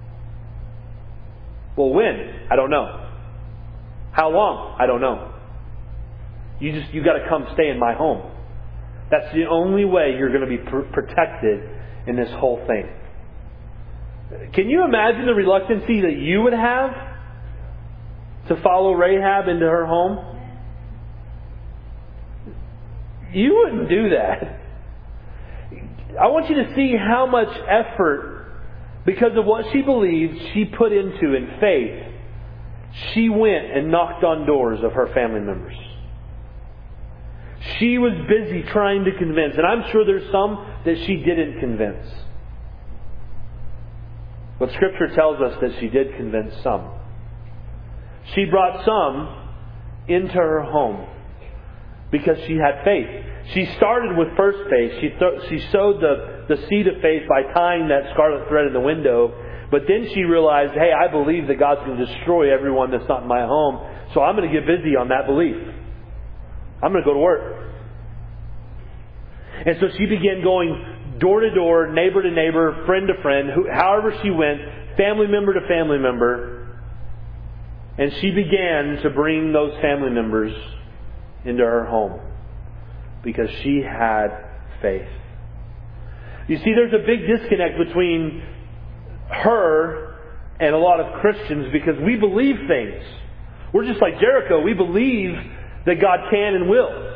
Well, when? I don't know. How long? I don't know. You just, you got to come stay in my home. That's the only way you're going to be pr- protected in this whole thing. Can you imagine the reluctancy that you would have to follow Rahab into her home? You wouldn't do that. I want you to see how much effort, because of what she believed, she put into in faith. She went and knocked on doors of her family members. She was busy trying to convince. And I'm sure there's some that she didn't convince. But Scripture tells us that she did convince some. She brought some into her home because she had faith. She started with first faith. She, th- she sowed the, the seed of faith by tying that scarlet thread in the window. But then she realized, hey, I believe that God's going to destroy everyone that's not in my home. So I'm going to get busy on that belief. I'm going to go to work. And so she began going door to door, neighbor to neighbor, friend to friend, who, however she went, family member to family member. And she began to bring those family members into her home because she had faith. You see, there's a big disconnect between her and a lot of Christians because we believe things. We're just like Jericho. We believe that God can and will.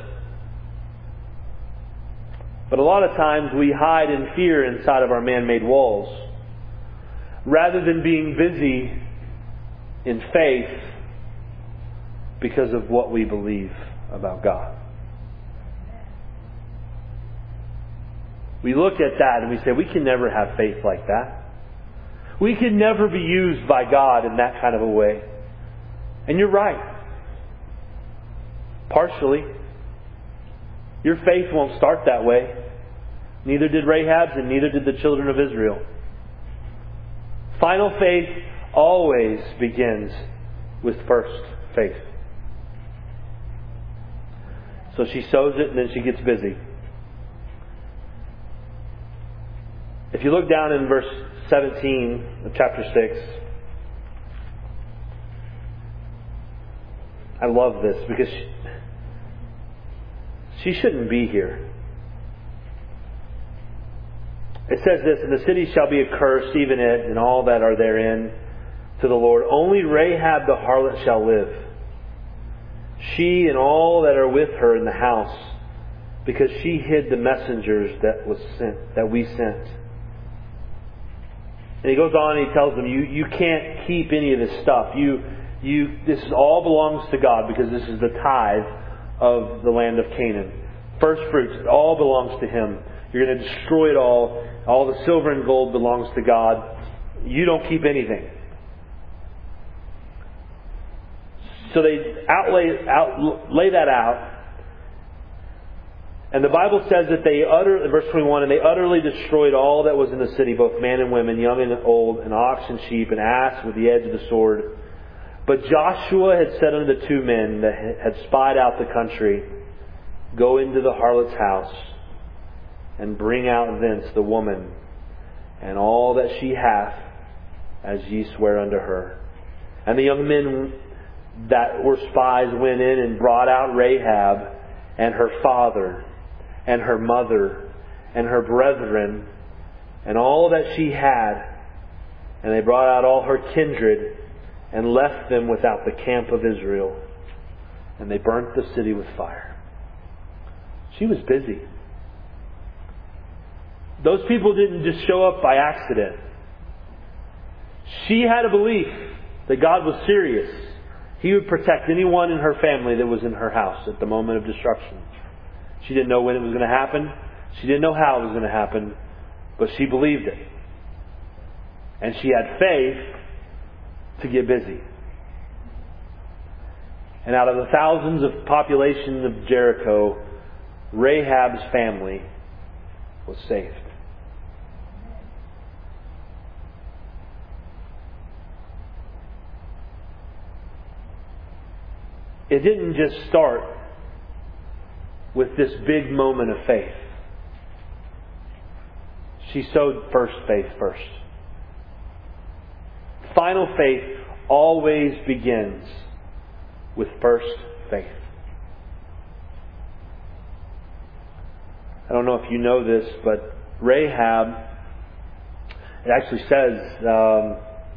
But a lot of times we hide in fear inside of our man-made walls rather than being busy in faith because of what we believe about God. We look at that and we say, we can never have faith like that. We can never be used by God in that kind of a way. And you're right. Partially. Your faith won't start that way. Neither did Rahab's and neither did the children of Israel. Final faith always begins with first faith. So she sows it and then she gets busy. If you look down in verse seventeen of chapter six, I love this because she, she shouldn't be here. It says this, and the city shall be accursed, even it, and all that are therein, to the Lord. Only Rahab the harlot shall live, she and all that are with her in the house, because she hid the messengers that was sent, that we sent. And he goes on and he tells them, you, you can't keep any of this stuff. You, you, this all belongs to God because this is the tithe of the land of Canaan. First fruits, it all belongs to Him. You're going to destroy it all. All the silver and gold belongs to God. You don't keep anything. So they outlay, out, lay that out. And the Bible says that they utter, verse twenty-one, and they utterly destroyed all that was in the city, both man and women, young and old, and ox and sheep, and ass with the edge of the sword. But Joshua had said unto the two men that had spied out the country, go into the harlot's house, and bring out thence the woman, and all that she hath, as ye swear unto her. And the young men that were spies went in and brought out Rahab, and her father, and her mother, and her brethren, and all that she had. And they brought out all her kindred, and left them without the camp of Israel. And they burnt the city with fire. She was busy. Those people didn't just show up by accident. She had a belief that God was serious. He would protect anyone in her family that was in her house at the moment of destruction. She didn't know when it was going to happen. She didn't know how it was going to happen. But she believed it. And she had faith to get busy. And out of the thousands of population of Jericho, Rahab's family was saved. It didn't just start with this big moment of faith. She sowed first faith first. Final faith always begins with first faith. I don't know if you know this, but Rahab, it actually says, um,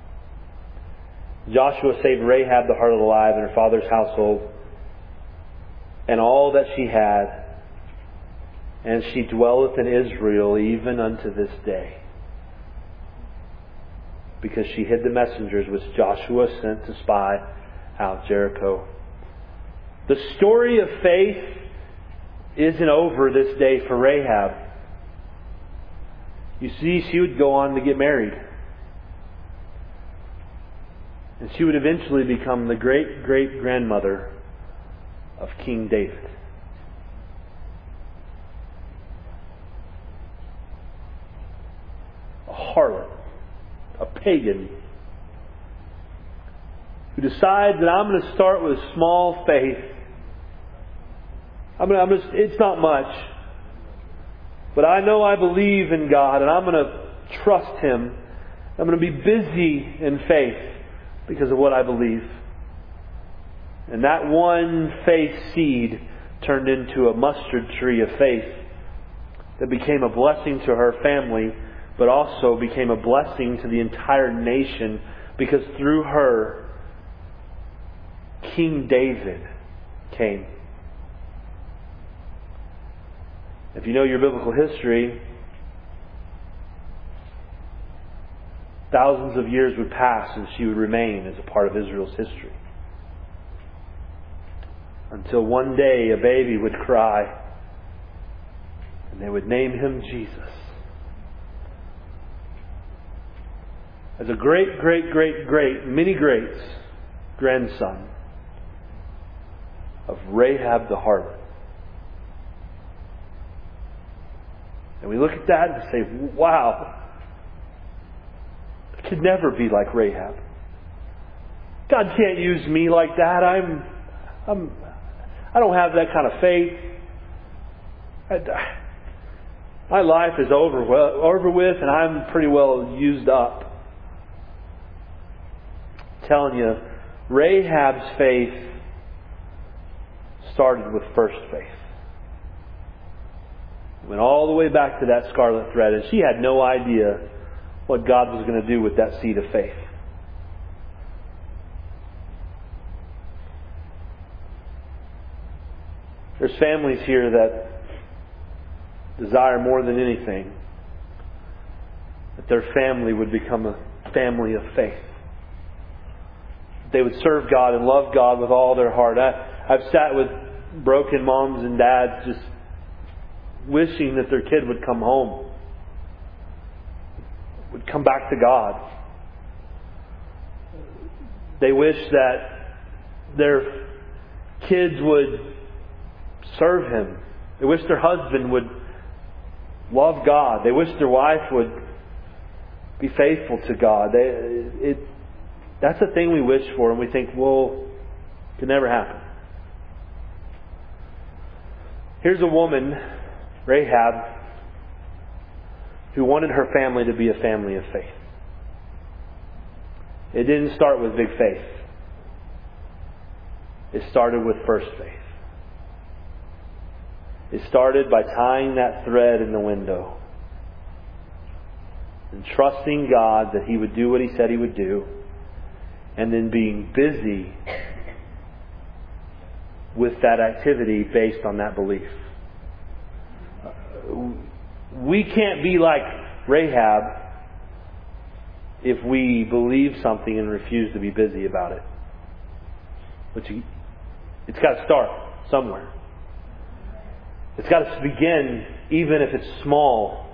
Joshua saved Rahab the heart of the alive and her father's household and all that she had, and she dwelleth in Israel even unto this day, because she hid the messengers which Joshua sent to spy out Jericho. The story of faith isn't over this day for Rahab. You see, she would go on to get married. And she would eventually become the great-great-grandmother of King David. A harlot, a pagan, who decides that I'm going to start with small faith. I'm going to, I'm going to, it's not much, but I know I believe in God, and I'm going to trust Him. I'm going to be busy in faith because of what I believe. And that one faith seed turned into a mustard tree of faith that became a blessing to her family, but also became a blessing to the entire nation, because through her, King David came. If you know your biblical history, thousands of years would pass and she would remain as a part of Israel's history. Until one day a baby would cry and they would name him Jesus. As a great, great, great, great, many greats grandson of Rahab the harlot. And we look at that and say, wow, I could never be like Rahab. God can't use me like that. I'm, I'm, I don't have that kind of faith. I, my life is over, well, over with, and I'm pretty well used up. I'm telling you, Rahab's faith started with first faith. Went all the way back to that scarlet thread, and she had no idea what God was going to do with that seed of faith. There's families here that desire more than anything that their family would become a family of faith. They would serve God and love God with all their heart. I, I've sat with broken moms and dads just wishing that their kid would come home, would come back to God. They wish that their kids would serve Him. They wish their husband would love God. They wish their wife would be faithful to God. They, it, that's the thing we wish for, and we think, well, it could never happen. Here's a woman, Rahab, who wanted her family to be a family of faith. It didn't start with big faith. It started with first faith. It started by tying that thread in the window and trusting God that He would do what He said He would do, and then being busy with that activity based on that belief. we can't be like Rahab if we believe something and refuse to be busy about it. But you, it's got to start somewhere. It's got to begin, even if it's small.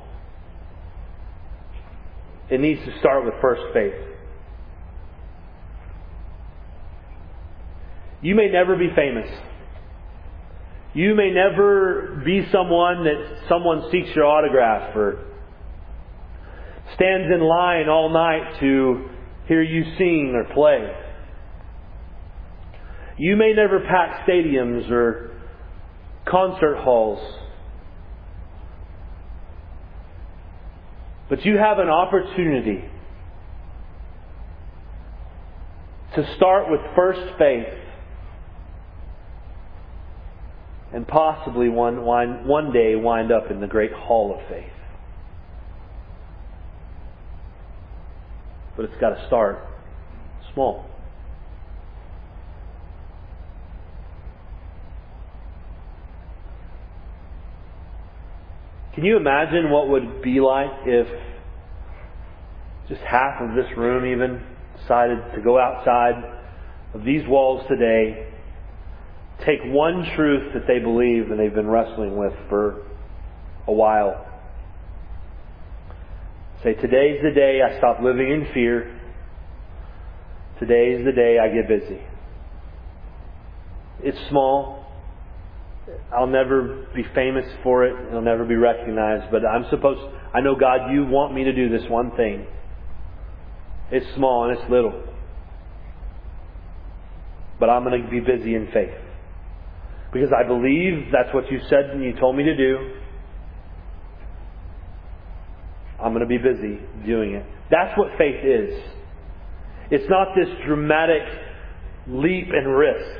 It needs to start with first faith. You may never be famous. You may never be someone that someone seeks your autograph or stands in line all night to hear you sing or play. You may never pack stadiums or concert halls. But you have an opportunity to start with first faith and possibly one, one, one day wind up in the great hall of faith. But it's got to start small. Can you imagine what would be like if just half of this room even decided to go outside of these walls today, take one truth that they believe and they've been wrestling with for a while. Say, today's the day I stop living in fear. Today's the day I get busy. It's small. I'll never be famous for it. It'll never be recognized. But I'm supposed, I know, God, you want me to do this one thing. It's small and it's little. But I'm going to be busy in faith. Because I believe that's what you said and you told me to do. I'm going to be busy doing it. That's what faith is. It's not this dramatic leap and risk.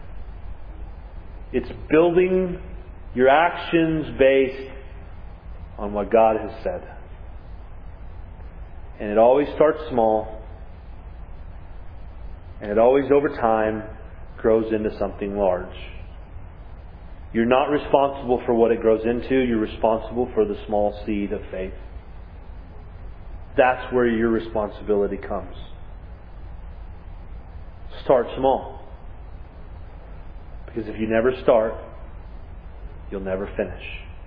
It's building your actions based on what God has said. And it always starts small. And it always, over time, grows into something large. You're not responsible for what it grows into. You're responsible for the small seed of faith. That's where your responsibility comes. Start small. Because if you never start, you'll never finish.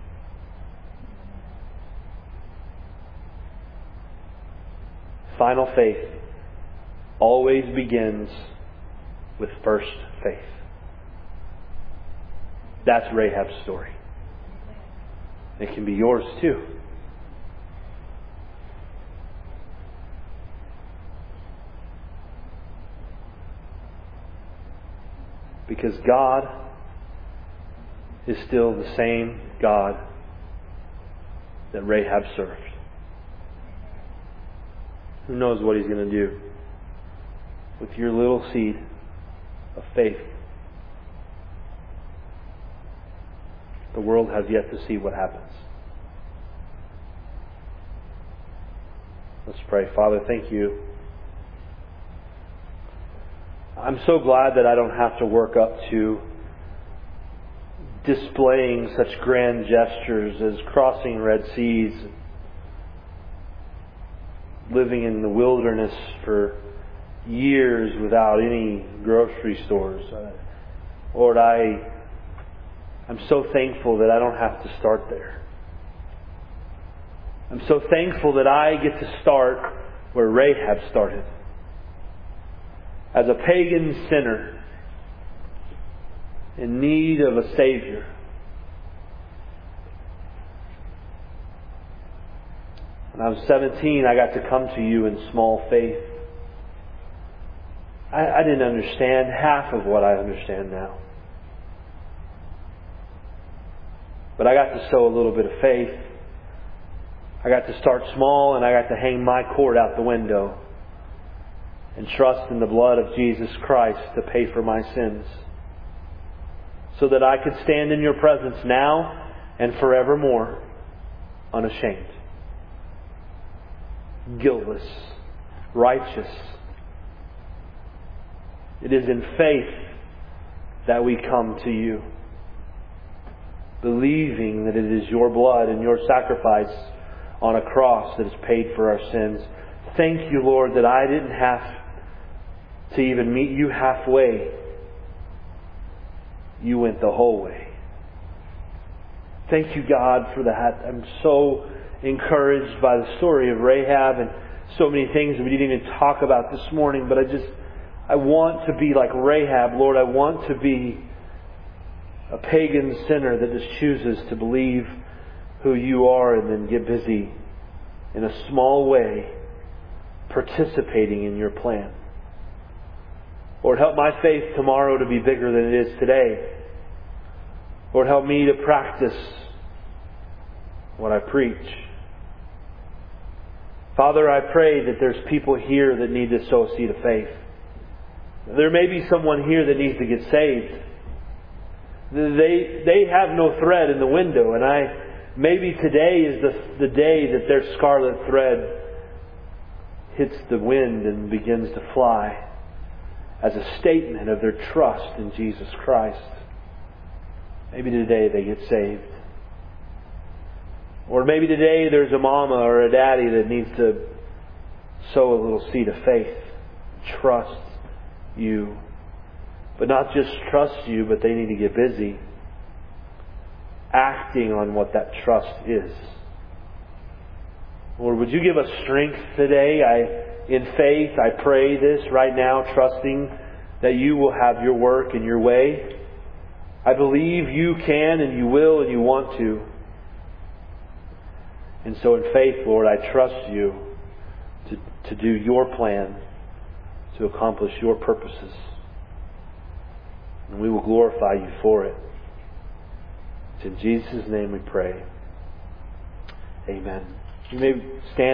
Final faith always begins with first faith. That's Rahab's story. It can be yours too. Because God is still the same God that Rahab served. Who knows what He's going to do with your little seed of faith? The world has yet to see what happens. Let's pray. Father, thank you. I'm so glad that I don't have to work up to displaying such grand gestures as crossing Red Seas, living in the wilderness for years without any grocery stores. Uh, Lord, I, I'm so thankful that I don't have to start there. I'm so thankful that I get to start where Rahab started. As a pagan sinner in need of a Savior. When I was seventeen, I got to come to you in small faith. I, I didn't understand half of what I understand now. But I got to sow a little bit of faith. I got to start small, and I got to hang my cord out the window and trust in the blood of Jesus Christ to pay for my sins, so that I could stand in your presence now and forevermore unashamed, guiltless, righteous. It is in faith that we come to you. believing that it is your blood and your sacrifice on a cross that has paid for our sins. Thank you, Lord, that I didn't have to even meet you halfway. You went the whole way. Thank you, God, for that. I'm so encouraged by the story of Rahab and so many things that we didn't even talk about this morning, but I just, I want to be like Rahab, Lord. I want to be a pagan sinner that just chooses to believe who you are and then get busy in a small way participating in your plan. Lord, help my faith tomorrow to be bigger than it is today. Lord, help me to practice what I preach. Father, I pray that there's people here that need to sow a seed of faith. There may be someone here that needs to get saved. They they have no thread in the window, and I maybe today is the, the day that their scarlet thread hits the wind and begins to fly as a statement of their trust in Jesus Christ. Maybe today they get saved. Or maybe today there's a mama or a daddy that needs to sow a little seed of faith. Trust you. But not just trust you, but they need to get busy acting on what that trust is. Lord, would you give us strength today? I, in faith, I pray this right now, trusting that you will have your work and your way. I believe you can and you will and you want to. And so in faith, Lord, I trust you to, to do your plan, to accomplish your purposes. And we will glorify you for it. It's in Jesus' name we pray. Amen. You may stand.